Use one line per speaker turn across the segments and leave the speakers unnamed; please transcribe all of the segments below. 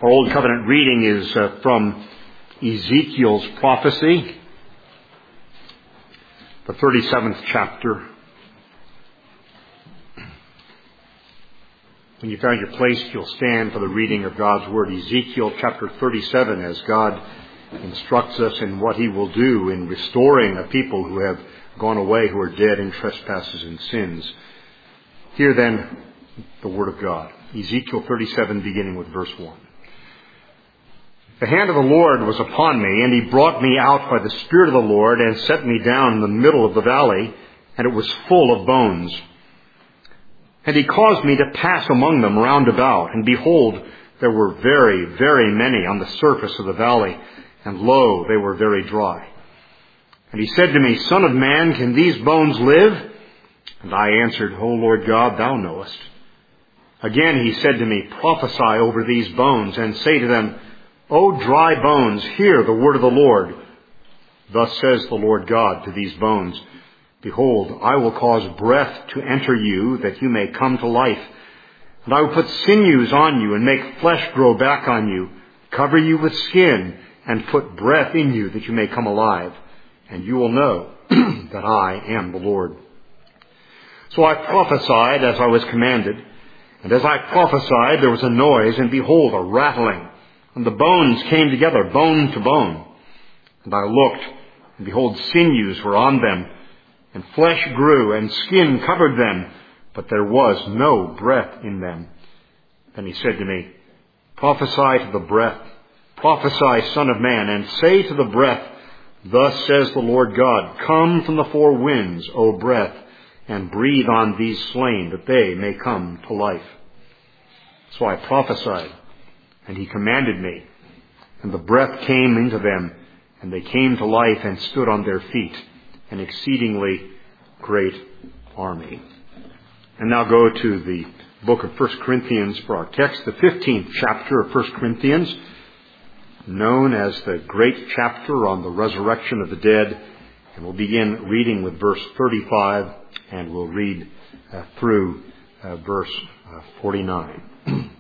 Our Old Covenant reading is from Ezekiel's prophecy, the 37th chapter. When you found your place, you'll stand for the reading of God's Word. Ezekiel chapter 37, as God instructs us in what He will do in restoring a people who have gone away, who are dead in trespasses and sins. Hear then the Word of God. Ezekiel 37, beginning with verse 1. The hand of the Lord was upon me, and He brought me out by the Spirit of the Lord, and set me down in the middle of the valley, and it was full of bones. And He caused me to pass among them round about, and behold, there were very, very many on the surface of the valley, and lo, they were very dry. And He said to me, Son of man, can these bones live? And I answered, O Lord God, Thou knowest. Again He said to me, Prophesy over these bones, and say to them, O dry bones, hear the word of the Lord. Thus says the Lord God to these bones, Behold, I will cause breath to enter you, that you may come to life. And I will put sinews on you, and make flesh grow back on you, cover you with skin, and put breath in you, that you may come alive. And you will know that I am the Lord. So I prophesied as I was commanded. And as I prophesied, there was a noise, and behold, a rattling. And the bones came together, bone to bone. And I looked, and behold, sinews were on them, and flesh grew, and skin covered them, but there was no breath in them. Then He said to me, Prophesy to the breath, prophesy, Son of man, and say to the breath, Thus says the Lord God, Come from the four winds, O breath, and breathe on these slain, that they may come to life. So I prophesied, and He commanded me, and the breath came into them, and they came to life and stood on their feet, an exceedingly great army. And now go to the book of 1 Corinthians for our text, the 15th chapter of 1 Corinthians, known as the great chapter on the resurrection of the dead. And we'll begin reading with verse 35, and we'll read through verse 49.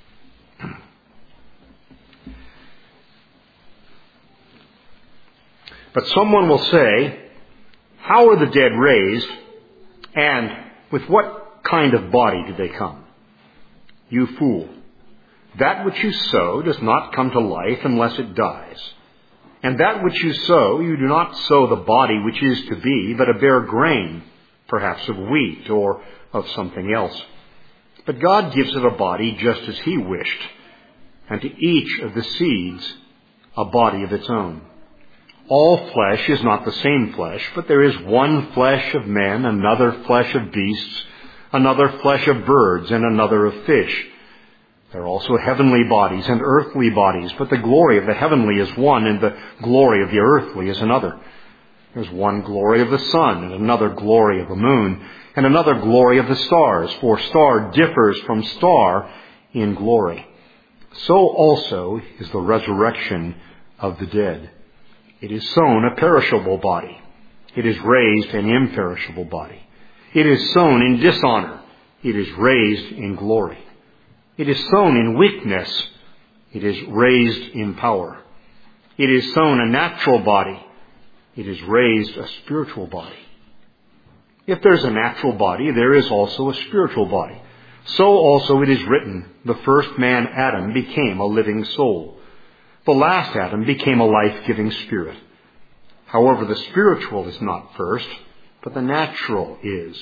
But someone will say, How are the dead raised, and with what kind of body do they come? You fool! That which you sow does not come to life unless it dies. And that which you sow, you do not sow the body which is to be, but a bare grain, perhaps of wheat or of something else. But God gives it a body just as He wished, and to each of the seeds a body of its own. All flesh is not the same flesh, but there is one flesh of men, another flesh of beasts, another flesh of birds, and another of fish. There are also heavenly bodies and earthly bodies, but the glory of the heavenly is one, and the glory of the earthly is another. There's one glory of the sun, and another glory of the moon, and another glory of the stars, for star differs from star in glory. So also is the resurrection of the dead. It is sown a perishable body. It is raised an imperishable body. It is sown in dishonor. It is raised in glory. It is sown in weakness. It is raised in power. It is sown a natural body. It is raised a spiritual body. If there's a natural body, there is also a spiritual body. So also it is written, the first man, Adam, became a living soul. The last Adam became a life-giving spirit. However, the spiritual is not first, but the natural is.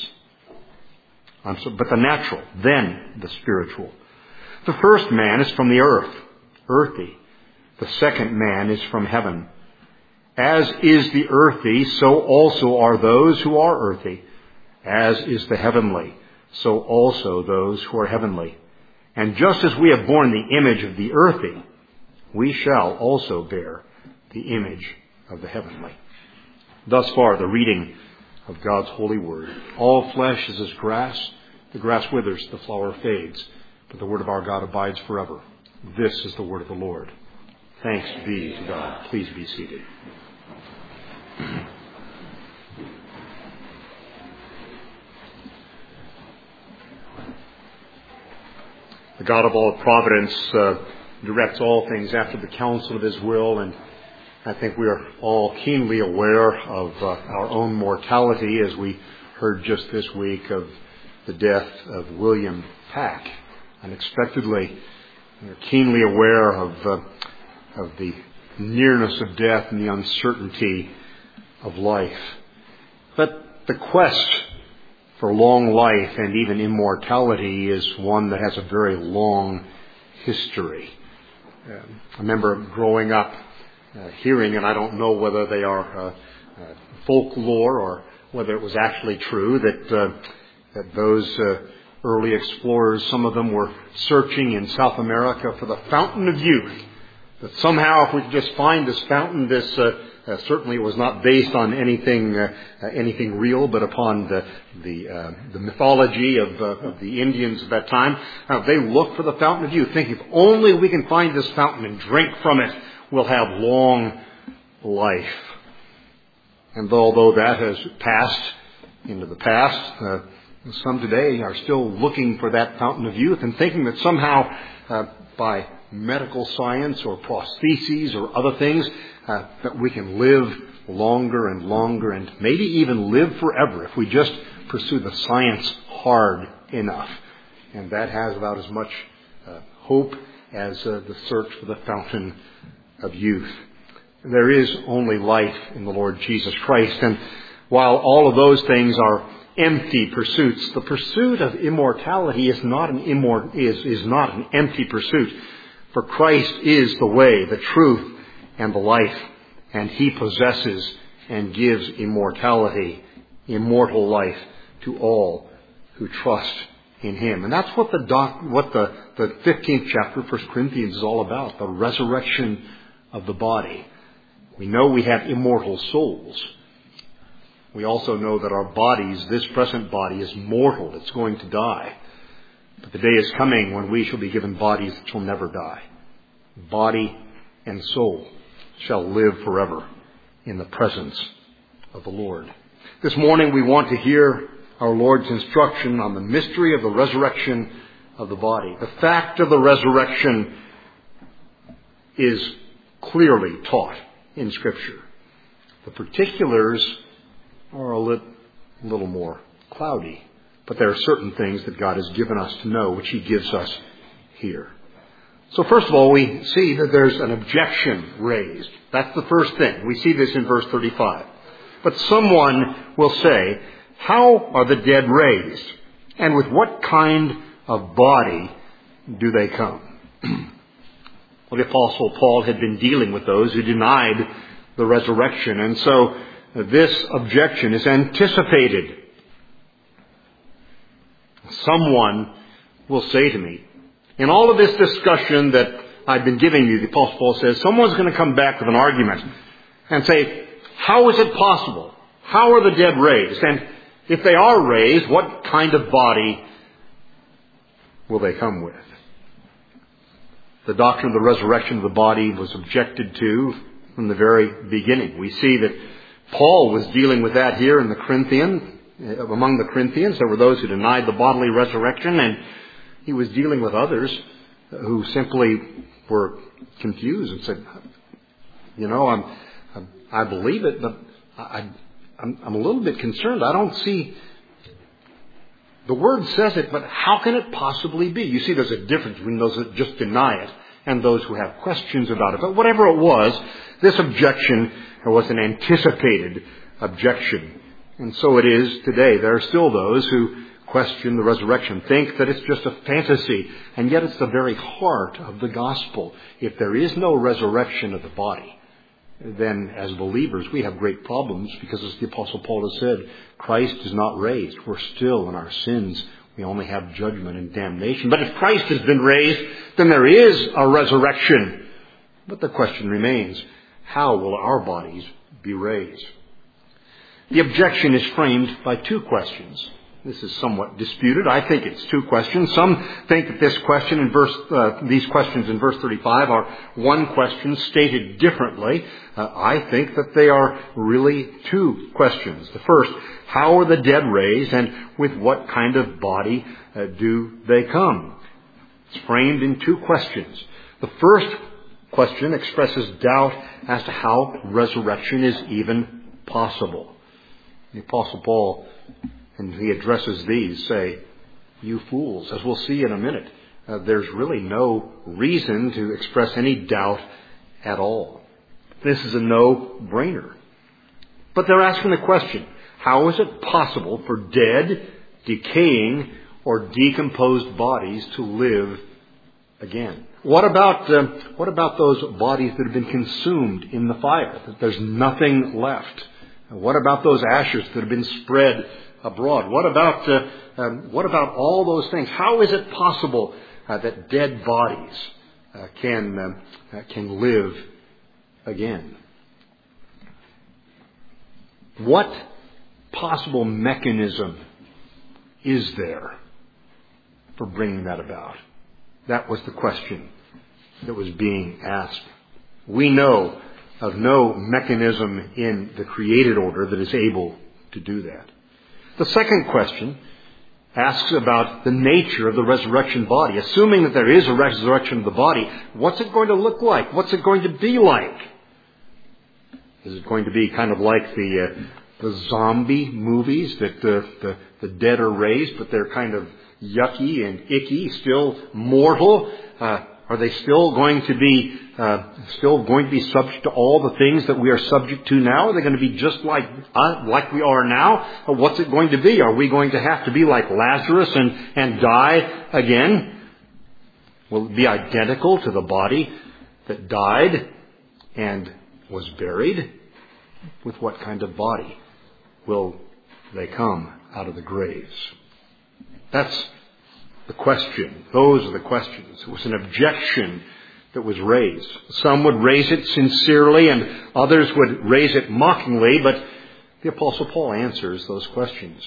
But the natural, then the spiritual. The first man is from the earth, earthy. The second man is from heaven. As is the earthy, so also are those who are earthy. As is the heavenly, so also those who are heavenly. And just as we have borne the image of the earthy, we shall also bear the image of the heavenly. Thus far, the reading of God's holy word. All flesh is as grass. The grass withers, the flower fades, but the word of our God abides forever. This is the word of the Lord. Thanks be to God. Please be seated. The God of all providence directs all things after the counsel of His will, and I think we are all keenly aware of our own mortality, as we heard just this week of the death of William Pack unexpectedly. We're keenly aware of the nearness of death and the uncertainty of life. But the quest for long life and even immortality is one that has a very long history. I remember growing up hearing, and I don't know whether they are folklore or whether it was actually true, that those early explorers, some of them were searching in South America for the fountain of youth. That somehow, if we could just find this fountain, this certainly was not based on anything real, but upon the mythology of the Indians of that time. They looked for the fountain of youth, thinking, if only we can find this fountain and drink from it, we'll have long life. And although that has passed into the past, some today are still looking for that fountain of youth and thinking that somehow by medical science or prostheses or other things that we can live longer and longer and maybe even live forever if we just pursue the science hard enough. And that has about as much hope as the search for the fountain of youth. There is only life in the Lord Jesus Christ, and while all of those things are empty pursuits, the pursuit of immortality is not an empty pursuit. For Christ is the way, the truth, and the life, and He possesses and gives immortality, immortal life to all who trust in Him. And that's what the 15th chapter of 1 Corinthians is all about, the resurrection of the body. We know we have immortal souls. We also know that our bodies, this present body, is mortal. It's going to die. But the day is coming when we shall be given bodies that shall never die. Body and soul shall live forever in the presence of the Lord. This morning we want to hear our Lord's instruction on the mystery of the resurrection of the body. The fact of the resurrection is clearly taught in Scripture. The particulars are a little more cloudy, but there are certain things that God has given us to know, which He gives us here. So first of all, we see that there's an objection raised. That's the first thing. We see this in verse 35. But someone will say, how are the dead raised? And with what kind of body do they come? Well, the Apostle Paul had been dealing with those who denied the resurrection, and so this objection is anticipated. Someone will say to me, in all of this discussion that I've been giving you, the Apostle Paul says, someone's going to come back with an argument and say, how is it possible? How are the dead raised? And if they are raised, what kind of body will they come with? The doctrine of the resurrection of the body was objected to from the very beginning. We see that Paul was dealing with that here in the Corinthians. Among the Corinthians, there were those who denied the bodily resurrection, and he was dealing with others who simply were confused and said, I believe it, but I'm a little bit concerned. I don't see. The Word says it, but how can it possibly be? You see, there's a difference between those that just deny it and those who have questions about it. But whatever it was, this objection was an anticipated objection. And so it is today. There are still those who question the resurrection, think that it's just a fantasy, and yet it's the very heart of the gospel. If there is no resurrection of the body, then as believers we have great problems, because as the Apostle Paul has said, Christ is not raised. We're still in our sins. We only have judgment and damnation. But if Christ has been raised, then there is a resurrection. But the question remains, how will our bodies be raised? The objection is framed by two questions. This is somewhat disputed. I think it's two questions. Some think that this question in these questions in verse 35 are one question stated differently. I think that they are really two questions. The first, how are the dead raised, and with what kind of body do they come? It's framed in two questions. The first question expresses doubt as to how resurrection is even possible. The Apostle Paul, and he addresses these, say, "You fools," as we'll see in a minute. There's really no reason to express any doubt at all. This is a no-brainer. But they're asking the question, how is it possible for dead, decaying, or decomposed bodies to live again? What about those bodies that have been consumed in the fire? There's nothing left. What about those ashes that have been spread abroad? What about all those things? How is it possible that dead bodies can live again? What possible mechanism is there for bringing that about? That was the question that was being asked. We know of no mechanism in the created order that is able to do that. The second question asks about the nature of the resurrection body. Assuming that there is a resurrection of the body, what's it going to look like? What's it going to be like? Is it going to be kind of like the zombie movies that the dead are raised, but they're kind of yucky and icky, still mortal? Are they still going to be subject to all the things that we are subject to now? Are they going to be just like we are now? Or what's it going to be? Are we going to have to be like Lazarus and die again? Will it be identical to the body that died and was buried? With what kind of body will they come out of the graves? That's the question. Those are the questions. It was an objection that was raised. Some would raise it sincerely and others would raise it mockingly, but the Apostle Paul answers those questions.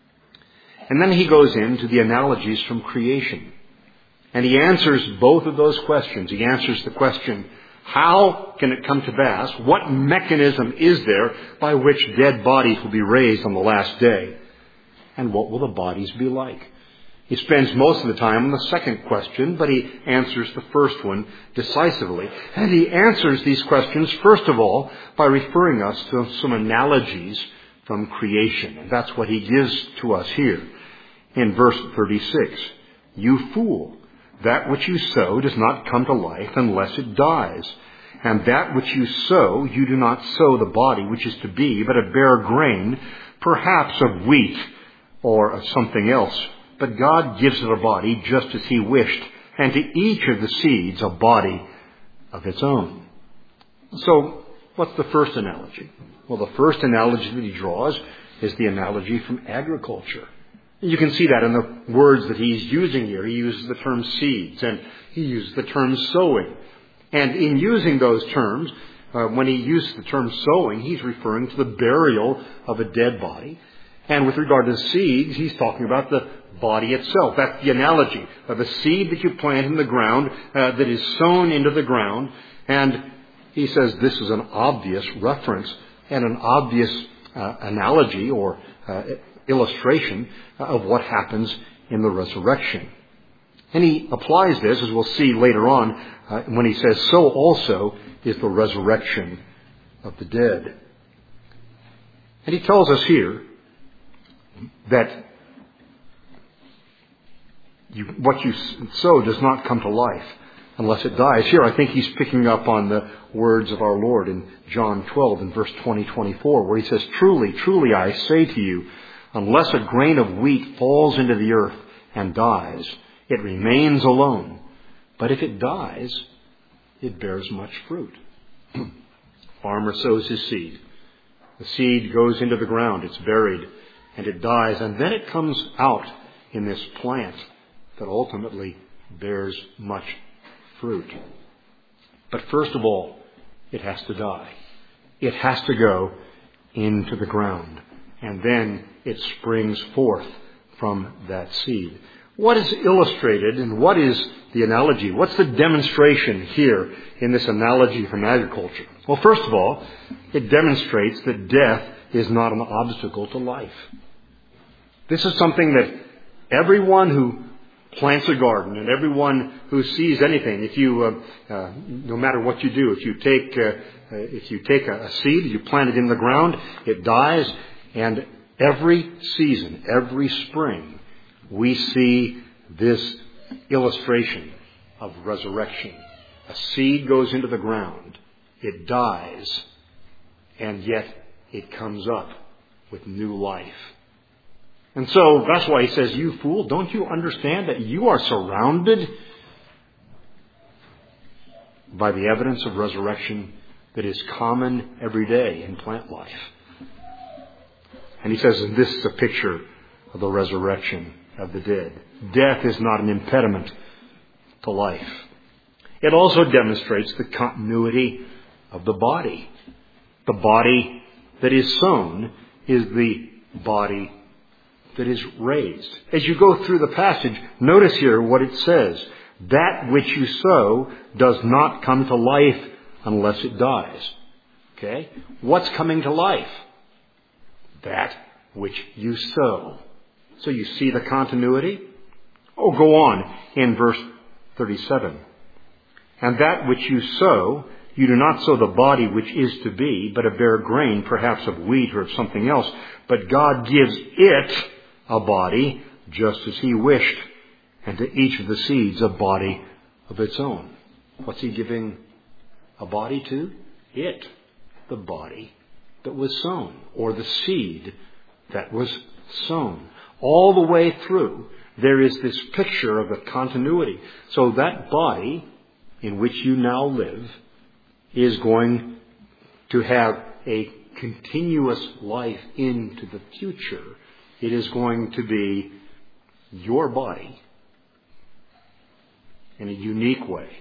And then he goes into the analogies from creation. And he answers both of those questions. He answers the question, how can it come to pass? What mechanism is there by which dead bodies will be raised on the last day? And what will the bodies be like? He spends most of the time on the second question, but he answers the first one decisively. And he answers these questions, first of all, by referring us to some analogies from creation. And that's what he gives to us here in verse 36. You fool, that which you sow does not come to life unless it dies. And that which you sow, you do not sow the body which is to be, but a bare grain, perhaps of wheat or of something else. But God gives it a body just as he wished, and to each of the seeds a body of its own. So, what's the first analogy? Well, the first analogy that he draws is the analogy from agriculture. You can see that in the words that he's using here. He uses the term seeds, and he uses the term sowing. And in using those terms, when he uses the term sowing, he's referring to the burial of a dead body. And with regard to seeds, he's talking about the body itself. That's the analogy of a seed that you plant in the ground that is sown into the ground. And he says this is an obvious reference and an obvious analogy or illustration of what happens in the resurrection. And he applies this, as we'll see later on, when he says, so also is the resurrection of the dead. And he tells us here that what you sow does not come to life unless it dies. Here I think he's picking up on the words of our Lord in John 12 in verse 20-24, where he says, truly, truly I say to you, unless a grain of wheat falls into the earth and dies, it remains alone. But if it dies, it bears much fruit. Farmer sows his seed. The seed goes into the ground, it's buried, and it dies, and then it comes out in this plant that ultimately bears much fruit. But first of all, it has to die. It has to go into the ground, and then it springs forth from that seed. What is illustrated and what is the analogy? What's the demonstration here in this analogy from agriculture? Well, first of all, it demonstrates that death is not an obstacle to life. This is something that everyone who plants a garden, and everyone who sees anything, if you, no matter what you do, if you take a seed, you plant it in the ground, it dies, and every season, every spring, we see this illustration of resurrection. A seed goes into the ground, it dies, and yet it comes up with new life. And so that's why he says, you fool, don't you understand that you are surrounded by the evidence of resurrection that is common every day in plant life? And he says, and this is a picture of the resurrection of the dead. Death is not an impediment to life. It also demonstrates the continuity of the body. The body that is sown is the body that is raised. As you go through the passage, notice here what it says. That which you sow does not come to life unless it dies. Okay? What's coming to life? That which you sow. So you see the continuity? Oh, go on in verse 37. And that which you sow, you do not sow the body which is to be, but a bare grain, perhaps of wheat or of something else. But God gives it a body, just as he wished, and to each of the seeds a body of its own. What's he giving a body to? It, the body that was sown, or the seed that was sown. All the way through, there is this picture of a continuity. So that body in which you now live is going to have a continuous life into the future. It is going to be your body in a unique way.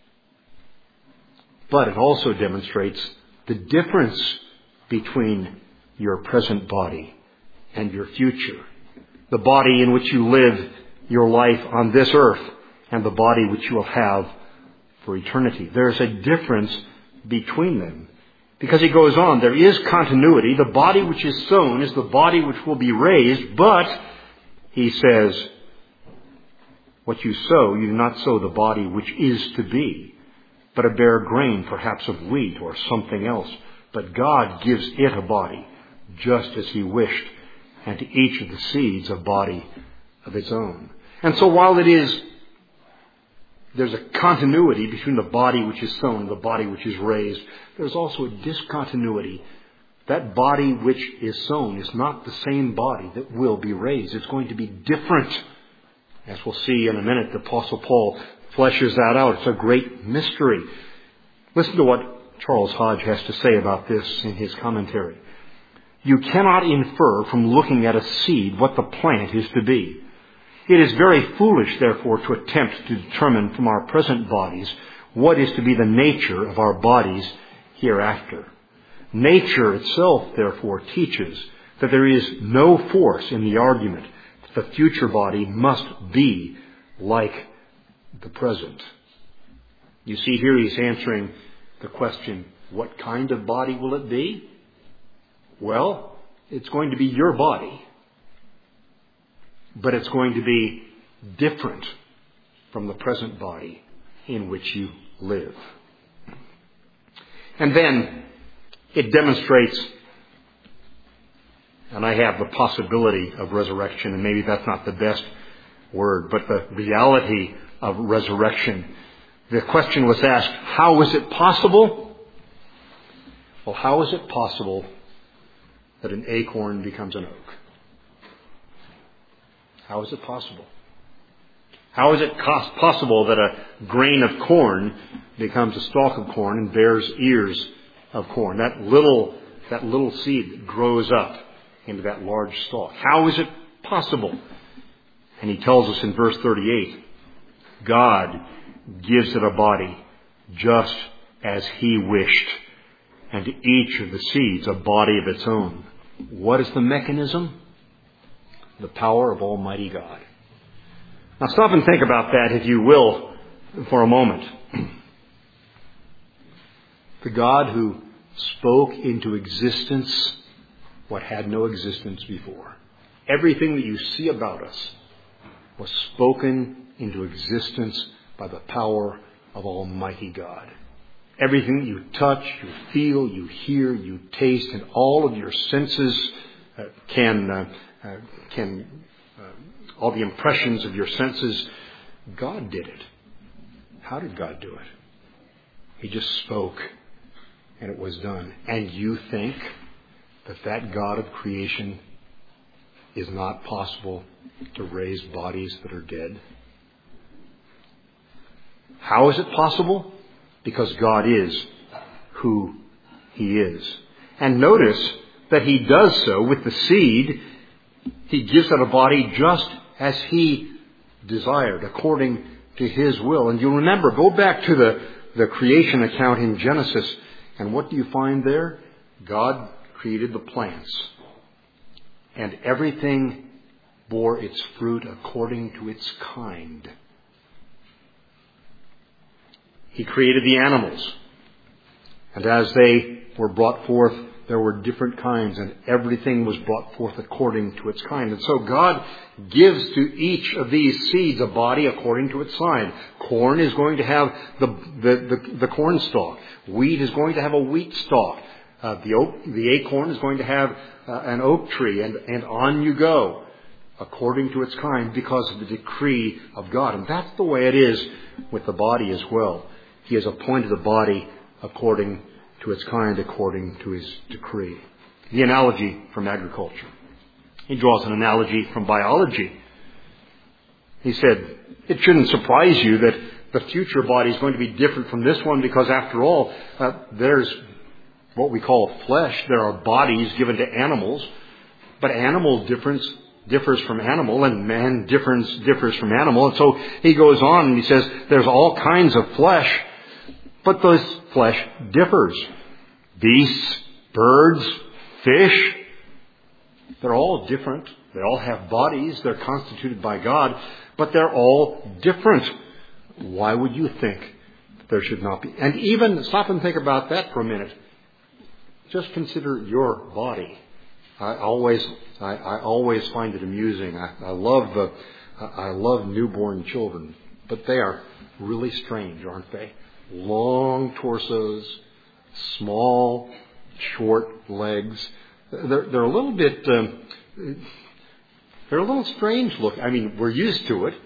But it also demonstrates the difference between your present body and your future. The body in which you live your life on this earth and the body which you will have for eternity. There is a difference between them. Because he goes on, there is continuity. The body which is sown is the body which will be raised, but, he says, what you sow, you do not sow the body which is to be, but a bare grain, perhaps of wheat or something else. But God gives it a body, just as he wished, and to each of the seeds a body of its own. And so while there's a continuity between the body which is sown and the body which is raised, there's also a discontinuity. That body which is sown is not the same body that will be raised. It's going to be different. As we'll see in a minute, the Apostle Paul fleshes that out. It's a great mystery. Listen to what Charles Hodge has to say about this in his commentary. You cannot infer from looking at a seed what the plant is to be. It is very foolish, therefore, to attempt to determine from our present bodies what is to be the nature of our bodies hereafter. Nature itself, therefore, teaches that there is no force in the argument that the future body must be like the present. You see here he's answering the question, what kind of body will it be? Well, it's going to be your body. But it's going to be different from the present body in which you live. And then it demonstrates, and I have the possibility of resurrection, and maybe that's not the best word, but the reality of resurrection. The question was asked, how is it possible? Well, how is it possible that an acorn becomes an oak? How is it possible? How is it possible that a grain of corn becomes a stalk of corn and bears ears of corn? That little seed that grows up into that large stalk. How is it possible? And he tells us in verse 38, God gives it a body just as he wished, and to each of the seeds a body of its own. What is the mechanism? The power of Almighty God. Now stop and think about that, if you will, for a moment. The God who spoke into existence what had no existence before. Everything that you see about us, was spoken into existence by the power of Almighty God. Everything you touch, you feel, you hear, you taste, and all of your senses all the impressions of your senses, God did it. How did God do it? He just spoke, and it was done. And you think that God of creation is not possible to raise bodies that are dead? How is it possible? Because God is who He is. And notice that He does so with the seed. He gives it a body just as He desired, according to His will. And you'll remember, go back to the creation account in Genesis, and what do you find there? God created the plants, and everything bore its fruit according to its kind. He created the animals, and as they were brought forth, there were different kinds, and everything was brought forth according to its kind. And so God gives to each of these seeds a body according to its kind. Corn is going to have the corn stalk. Wheat is going to have a wheat stalk. The acorn is going to have an oak tree, and on you go, according to its kind, because of the decree of God. And that's the way it is with the body as well. He has appointed a body according to its kind, according to His decree. The analogy from agriculture. He draws an analogy from biology. He said, it shouldn't surprise you that the future body is going to be different from this one, because after all, there's what we call flesh. There are bodies given to animals, but animal differs from animal, and man differs from animal. And so he goes on and he says, there's all kinds of flesh, but this flesh differs. Beasts, birds, fish, they're all different. They all have bodies. They're constituted by God, but they're all different. Why would you think there should not be? And even stop and think about that for a minute. Just consider your body. I always find it amusing. I love newborn children, but they are really strange, aren't they? Long torsos, small, short legs. They're a little bit. They're a little strange look. I mean, we're used to it,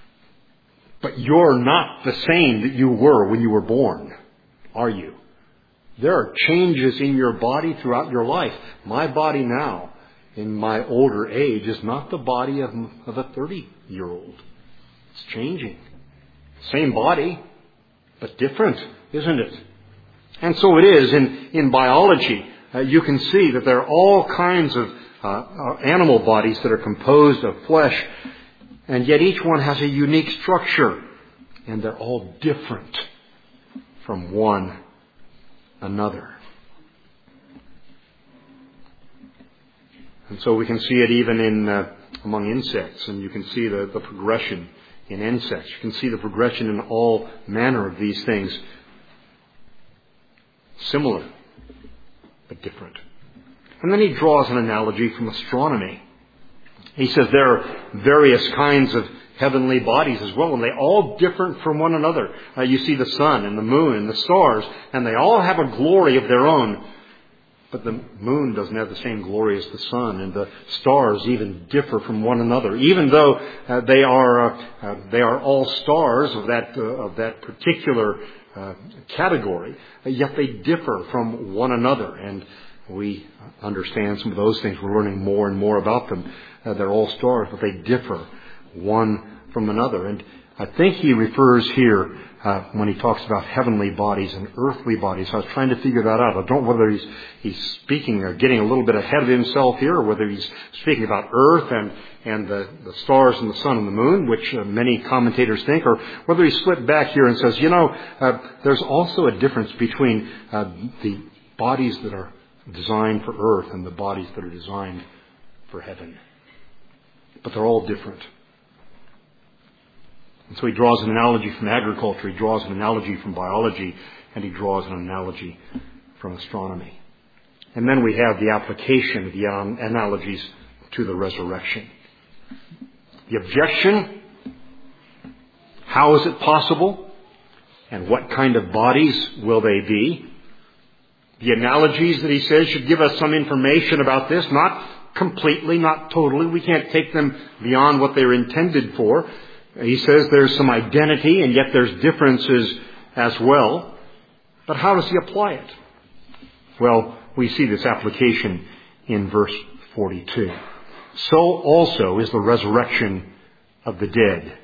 but you're not the same that you were when you were born, are you? There are changes in your body throughout your life. My body now, in my older age, is not the body of a 30-year-old. It's changing. Same body, but different, isn't it? And so it is in biology. You can see that there are all kinds of animal bodies that are composed of flesh, and yet each one has a unique structure, and they're all different from one another. And so we can see it even in among insects, and you can see the progression in insects. You can see the progression in all manner of these things. Similar, but different. And then he draws an analogy from astronomy. He says there are various kinds of heavenly bodies as well, and they all different from one another. You see the sun and the moon and the stars, and they all have a glory of their own. But the moon doesn't have the same glory as the sun, and the stars even differ from one another. Even though they are all stars of that particular category, yet they differ from one another. And we understand some of those things. We're learning more and more about them. They're all stars, but they differ one from another. And I think he refers here, when he talks about heavenly bodies and earthly bodies. I was trying to figure that out. I don't know whether he's speaking or getting a little bit ahead of himself here, or whether he's speaking about earth and the stars and the sun and the moon, which many commentators think, or whether he slipped back here and says, there's also a difference between the bodies that are designed for earth and the bodies that are designed for heaven. But they're all different. And so he draws an analogy from agriculture, he draws an analogy from biology, and he draws an analogy from astronomy. And then we have the application of the analogies to the resurrection. The objection How is it possible? And what kind of bodies will they be? The analogies that he says should give us some information about this, not completely, not totally. We can't take them beyond what they're intended for. He says there's some identity and yet there's differences as well. But how does he apply it? Well, we see this application in verse 42. So also is the resurrection of the dead.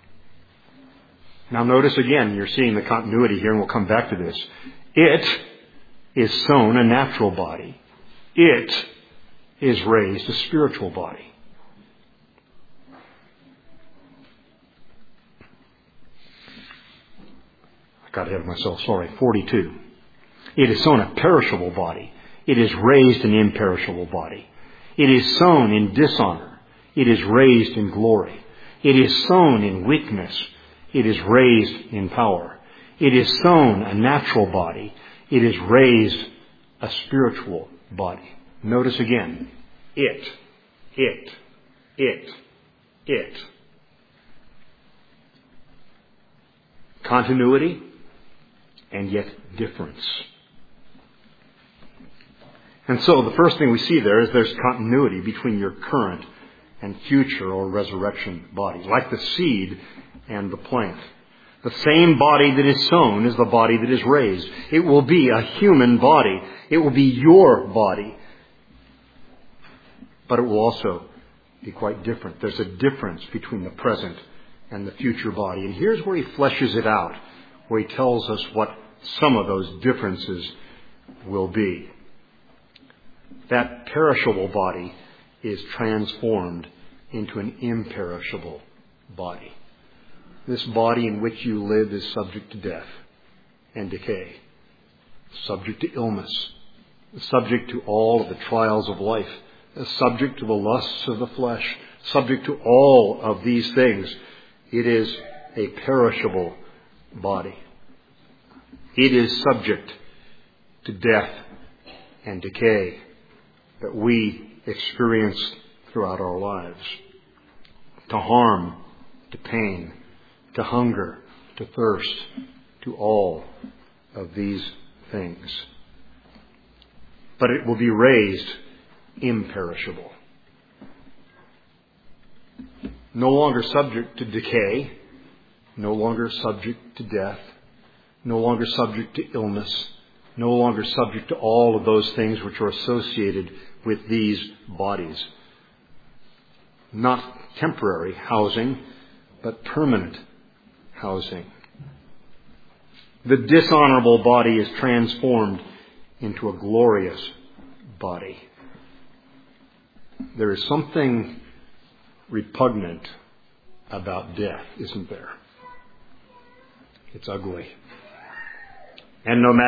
Now notice again, you're seeing the continuity here, and we'll come back to this. It is sown a natural body. It is raised a spiritual body. I got ahead of myself, sorry. 42. It is sown a perishable body. It is raised an imperishable body. It is sown in dishonor. It is raised in glory. It is sown in weakness. It is raised in power. It is sown a natural body. It is raised a spiritual body. Notice again, it. Continuity and yet difference. And so the first thing we see there is there's continuity between your current and future or resurrection body, like the seed and the plant. The same body that is sown is the body that is raised. It will be a human body. It will be your body. But it will also be quite different. There's a difference between the present and the future body. And here's where he fleshes it out, where he tells us what some of those differences will be. That perishable body is transformed into an imperishable body. This body in which you live is subject to death and decay, subject to illness, subject to all of the trials of life, subject to the lusts of the flesh, subject to all of these things. It is a perishable body. It is subject to death and decay that we experience throughout our lives, to harm, to pain, to hunger, to thirst, to all of these things. But it will be raised imperishable. No longer subject to decay, no longer subject to death, no longer subject to illness, no longer subject to all of those things which are associated with these bodies. Not temporary housing, but permanent housing. The dishonorable body is transformed into a glorious body. There is something repugnant about death, isn't there? It's ugly. And no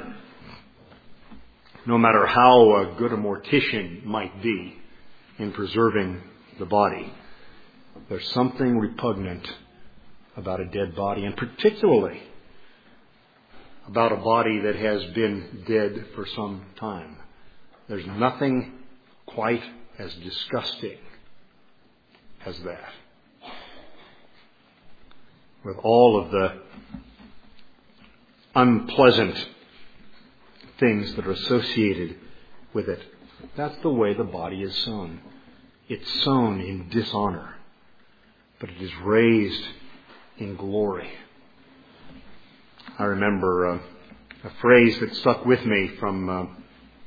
matter how good a mortician might be in preserving the body, there's something repugnant about a dead body, and particularly about a body that has been dead for some time. There's nothing quite as disgusting as that. With all of the unpleasant things that are associated with it. That's the way the body is sown. It's sown in dishonor, but it is raised in glory. I remember a phrase that stuck with me from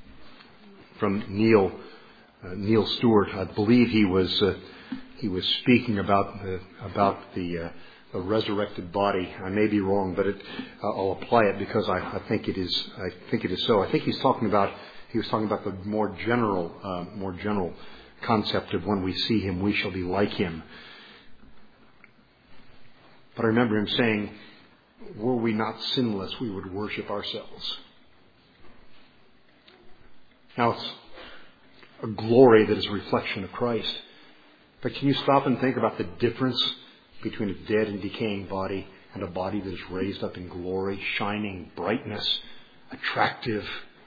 Neil Stewart. I believe he was speaking about the resurrected body. I may be wrong, but I'll apply it because I think it is so. I think he was talking about the more general concept of when we see him, we shall be like him. But I remember him saying, were we not sinless, we would worship ourselves. Now, it's a glory that is a reflection of Christ. But can you stop and think about the difference between a dead and decaying body and a body that is raised up in glory, shining brightness, attractive,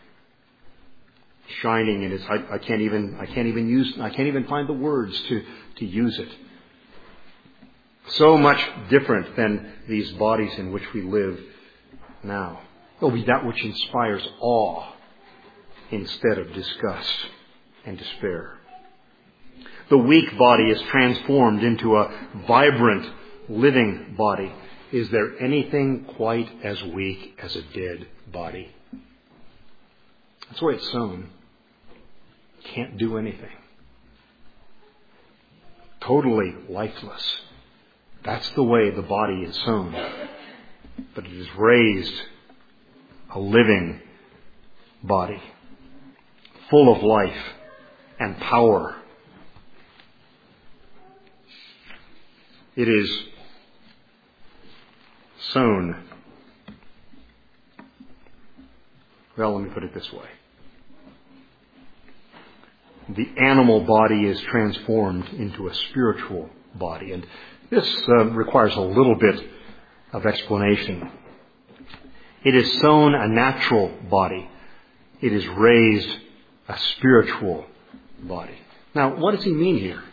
shining in its, I can't even find the words to use it. So much different than these bodies in which we live now. It will be that which inspires awe instead of disgust and despair. The weak body is transformed into a vibrant, living body. Is there anything quite as weak as a dead body? That's the way it's sown. Can't do anything. Totally lifeless. That's the way the body is sown. But it is raised a living body, full of life and power. It is sown. Well, let me put it this way. The animal body is transformed into a spiritual body. And this requires a little bit of explanation. It is sown a natural body. It is raised a spiritual body. Now, what does he mean here?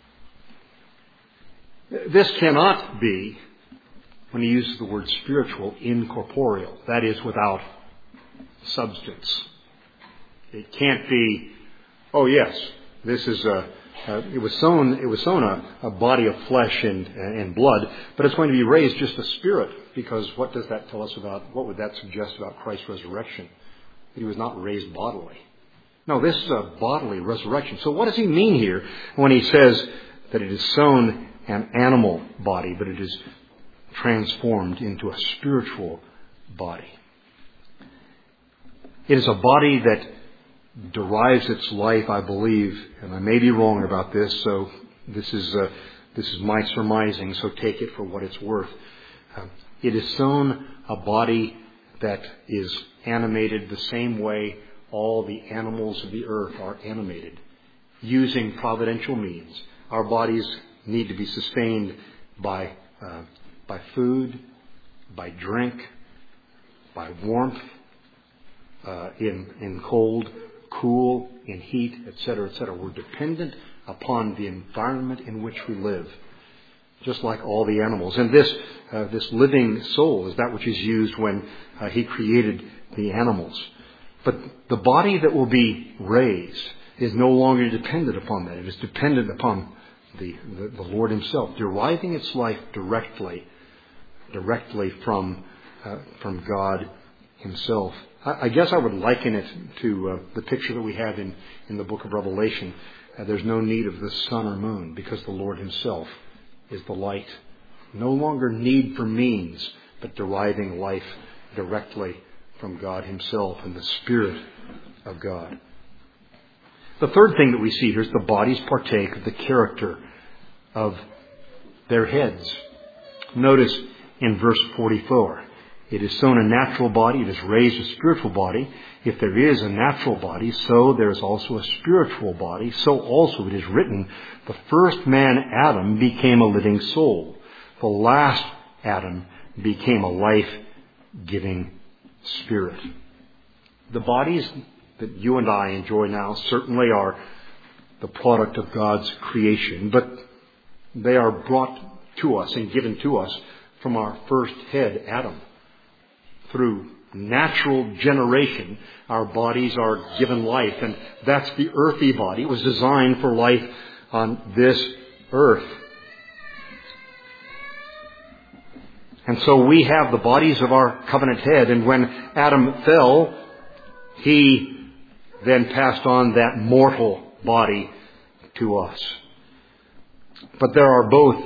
This cannot be, when he uses the word spiritual, incorporeal. That is, without substance. It can't be, oh yes, this is it was sown a body of flesh and blood, but it's going to be raised just a spirit, because what does that tell us about, what would that suggest about Christ's resurrection? That he was not raised bodily. No, this is a bodily resurrection. So what does he mean here when he says that it is sown an animal body, but it is transformed into a spiritual body? It is a body that derives its life, I believe, and I may be wrong about this, so this is my surmising, so take it for what it's worth. It is sown a body that is animated the same way all the animals of the earth are animated, using providential means. Our bodies need to be sustained by food, by drink, by warmth, in cold, cool, in heat, etc., etc. We're dependent upon the environment in which we live, just like all the animals. And this living soul is that which is used when he created the animals. But the body that will be raised is no longer dependent upon that. It is dependent upon the Lord himself, deriving its life directly from God himself. I guess I would liken it to the picture that we have in the book of Revelation. There's no need of the sun or moon, because the Lord himself is the light. No longer need for means, but deriving life directly from God himself and the Spirit of God. The third thing that we see here is the bodies partake of the character of their heads. Notice in verse 44, it is sown a natural body, it is raised a spiritual body. If there is a natural body, so there is also a spiritual body. So also it is written, the first man, Adam, became a living soul. The last Adam became a life-giving spirit. The bodies that you and I enjoy now certainly are the product of God's creation, but they are brought to us and given to us from our first head, Adam. Through natural generation, our bodies are given life, and that's the earthy body. It was designed for life on this earth. And so we have the bodies of our covenant head, and when Adam fell, he then passed on that mortal body to us. But there are both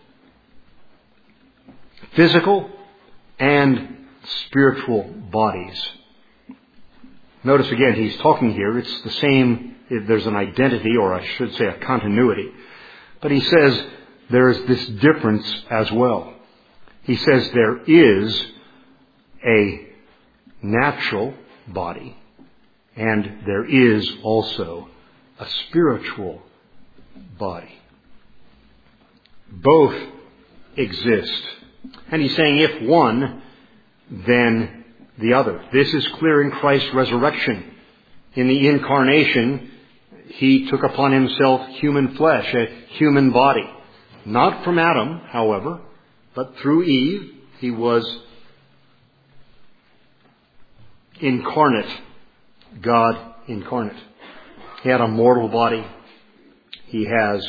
physical and spiritual bodies. Notice again, he's talking here, it's the same, there's an identity, or I should say a continuity. But he says there is this difference as well. He says there is a natural body, and there is also a spiritual body. Both exist. And he's saying if one, then the other. This is clear in Christ's resurrection. In the incarnation, he took upon himself human flesh, a human body. Not from Adam, however, but through Eve. He was incarnate, God incarnate. He had a mortal body. He has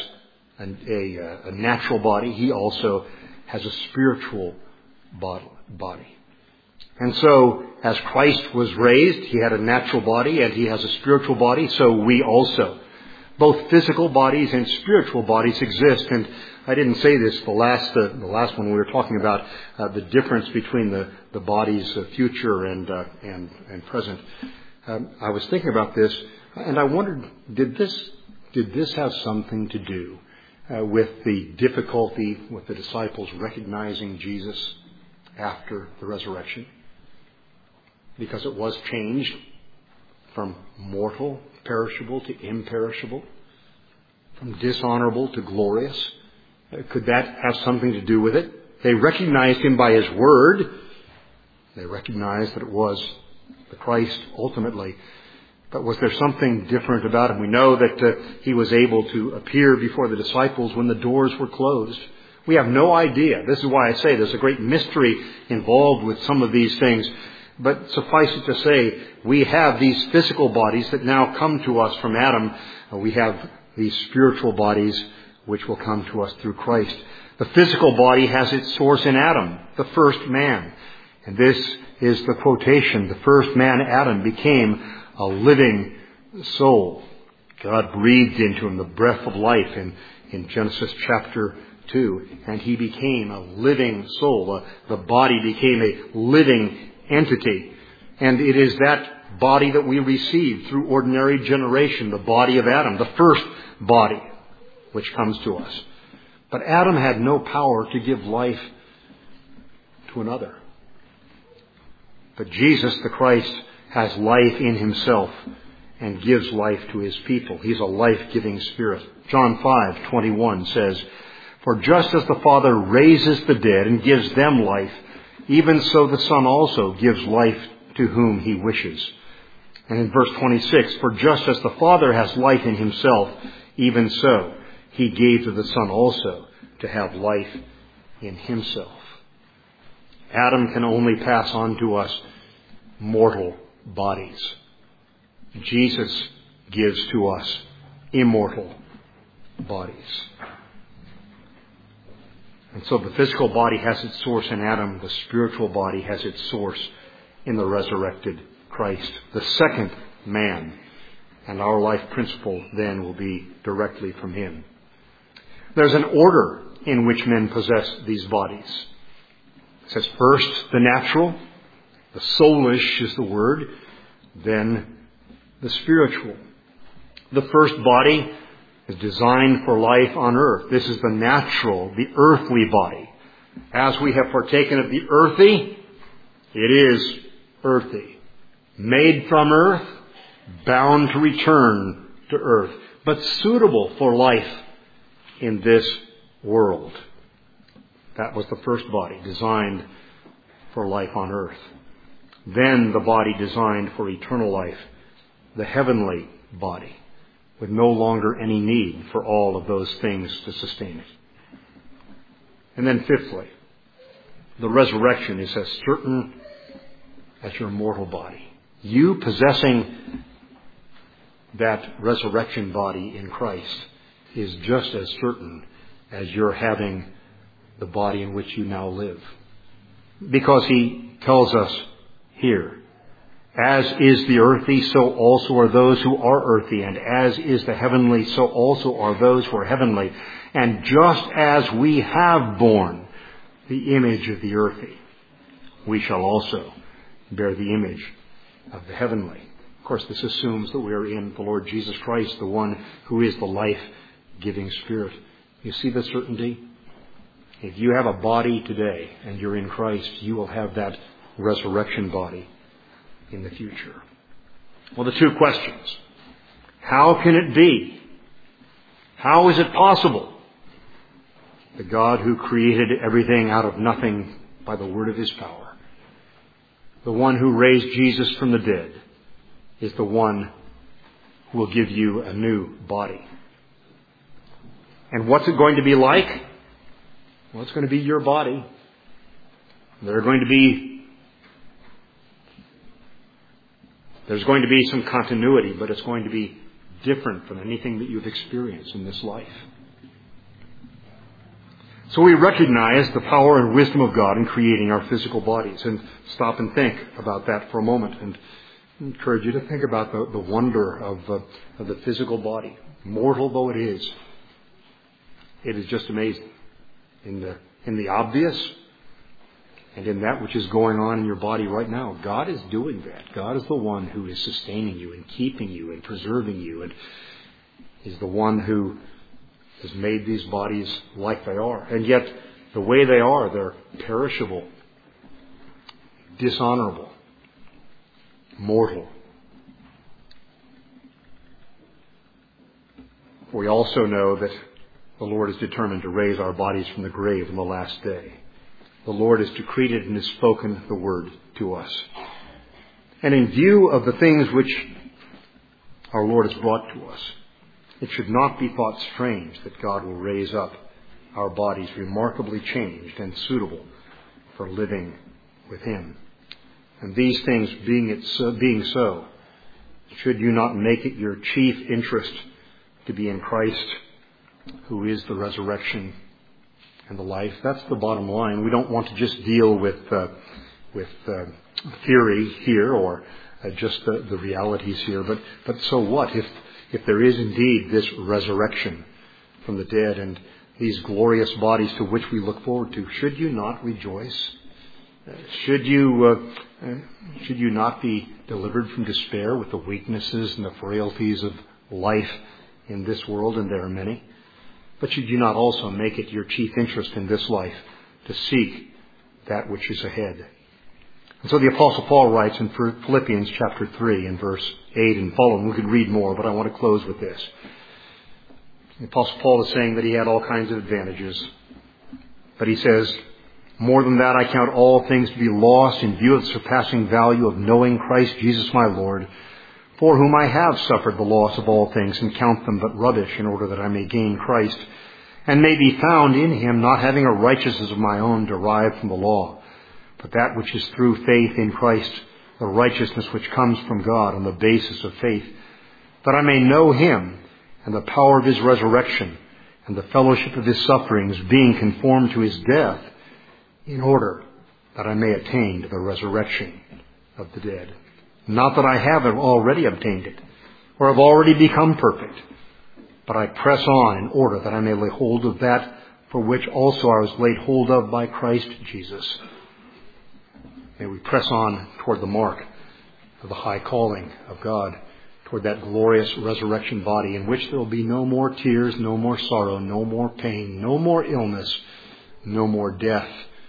a natural body. He also has a spiritual body. And so, as Christ was raised, He had a natural body and He has a spiritual body, so we also. Both physical bodies and spiritual bodies exist. And I didn't say this the last one we were talking about the difference between the bodies of future and present. I was thinking about this, and I wondered, did this have something to do with the difficulty with the disciples recognizing Jesus after the resurrection? Because it was changed from mortal, perishable to imperishable, from dishonorable to glorious. Could that have something to do with it? They recognized Him by His word. They recognized that it was the Christ ultimately. But was there something different about Him? We know that He was able to appear before the disciples when the doors were closed. We have no idea. This is why I say there's a great mystery involved with some of these things. But suffice it to say, we have these physical bodies that now come to us from Adam. We have these spiritual bodies which will come to us through Christ. The physical body has its source in Adam, the first man. And this is the quotation. The first man, Adam, became a living soul. God breathed into him the breath of life in Genesis chapter 2. And he became a living soul. The body became a living entity. And it is that body that we receive through ordinary generation, the body of Adam, the first body which comes to us. But Adam had no power to give life to another. But Jesus, the Christ, has life in Himself and gives life to His people. He's a life-giving Spirit. John 5:21 says, "For just as the Father raises the dead and gives them life, even so the Son also gives life to whom He wishes." And in verse 26, "For just as the Father has life in Himself, even so He gave to the Son also to have life in Himself." Adam can only pass on to us mortal bodies. Jesus gives to us immortal bodies. And so the physical body has its source in Adam. The spiritual body has its source in the resurrected Christ, the second man. And our life principle then will be directly from Him. There's an order in which men possess these bodies. It says first the natural, the soulish is the word, then the spiritual. The first body is designed for life on earth. This is the natural, the earthly body. As we have partaken of the earthy, it is earthy. Made from earth, bound to return to earth, but suitable for life in this world. That was the first body, designed for life on earth. Then the body designed for eternal life, the heavenly body, with no longer any need for all of those things to sustain it. And then fifthly, the resurrection is as certain as your mortal body. You possessing that resurrection body in Christ is just as certain as your having the body in which you now live. Because He tells us here, as is the earthy, so also are those who are earthy, and as is the heavenly, so also are those who are heavenly. And just as we have borne the image of the earthy, we shall also bear the image of the heavenly. Of course, this assumes that we are in the Lord Jesus Christ, the one who is the life-giving Spirit. You see the certainty? If you have a body today and you're in Christ, you will have that resurrection body in the future. Well, the two questions. How can it be? How is it possible? The God who created everything out of nothing by the word of His power, the one who raised Jesus from the dead, is the one who will give you a new body. And what's it going to be like? Well, it's going to be your body. There's going to be some continuity, but it's going to be different from anything that you've experienced in this life. So we recognize the power and wisdom of God in creating our physical bodies, and stop and think about that for a moment, and encourage you to think about the wonder of the physical body. Mortal though it is just amazing in the obvious and in that which is going on in your body right now. God is doing that. God is the one who is sustaining you and keeping you and preserving you, and is the one who has made these bodies like they are. And yet, the way they are, they're perishable, dishonorable, mortal. We also know that the Lord is determined to raise our bodies from the grave in the last day. The Lord has decreed it and has spoken the word to us. And in view of the things which our Lord has brought to us, it should not be thought strange that God will raise up our bodies remarkably changed and suitable for living with Him. And these things being so, should you not make it your chief interest to be in Christ, who is the resurrection and the life? That's the bottom line. We don't want to just deal with theory here or just the realities here. But so what if there is indeed this resurrection from the dead and these glorious bodies to which we look forward to? Should you not rejoice? Should you not be delivered from despair with the weaknesses and the frailties of life in this world, and there are many? But should you not also make it your chief interest in this life to seek that which is ahead? And so the Apostle Paul writes in Philippians chapter 3 and verse 8 and following. We could read more, but I want to close with this. The Apostle Paul is saying that he had all kinds of advantages. But he says, "More than that, I count all things to be lost in view of the surpassing value of knowing Christ Jesus my Lord, for whom I have suffered the loss of all things, and count them but rubbish, in order that I may gain Christ, and may be found in Him, not having a righteousness of my own derived from the law, but that which is through faith in Christ, the righteousness which comes from God on the basis of faith, that I may know Him and the power of His resurrection and the fellowship of His sufferings, being conformed to His death, in order that I may attain to the resurrection of the dead. Not that I have already obtained it, or have already become perfect, but I press on in order that I may lay hold of that for which also I was laid hold of by Christ Jesus." May we press on toward the mark of the high calling of God, toward that glorious resurrection body in which there will be no more tears, no more sorrow, no more pain, no more illness, no more death.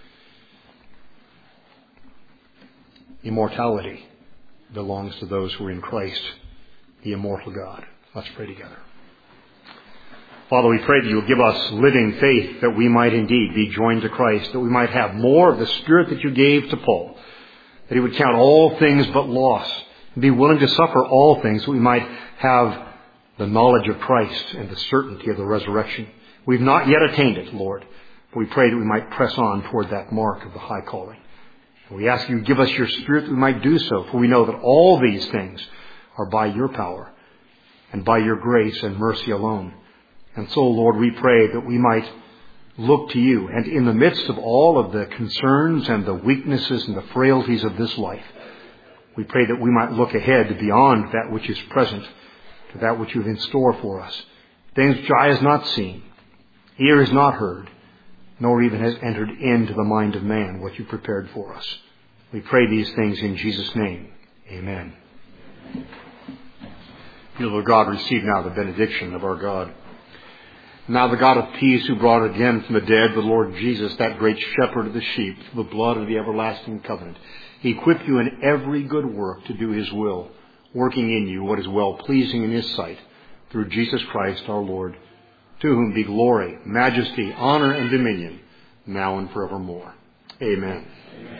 Immortality belongs to those who are in Christ, the immortal God. Let's pray together. Father, we pray that you will give us living faith, that we might indeed be joined to Christ, that we might have more of the Spirit that you gave to Paul, that he would count all things but loss, and be willing to suffer all things, that we might have the knowledge of Christ and the certainty of the resurrection. We've not yet attained it, Lord, but we pray that we might press on toward that mark of the high calling. And we ask you to give us your Spirit that we might do so, for we know that all these things are by your power and by your grace and mercy alone. And so, Lord, we pray that we might look to you, and in the midst of all of the concerns and the weaknesses and the frailties of this life, we pray that we might look ahead beyond that which is present to that which you have in store for us. Things which eye has not seen, ear has not heard, nor even has entered into the mind of man what you prepared for us. We pray these things in Jesus' name. Amen. You, Lord God, receive now the benediction of our God. Now the God of peace, who brought again from the dead the Lord Jesus, that great shepherd of the sheep, through the blood of the everlasting covenant, he equip you in every good work to do his will, working in you what is well-pleasing in his sight, through Jesus Christ our Lord, to whom be glory, majesty, honor, and dominion, now and forevermore. Amen. Amen.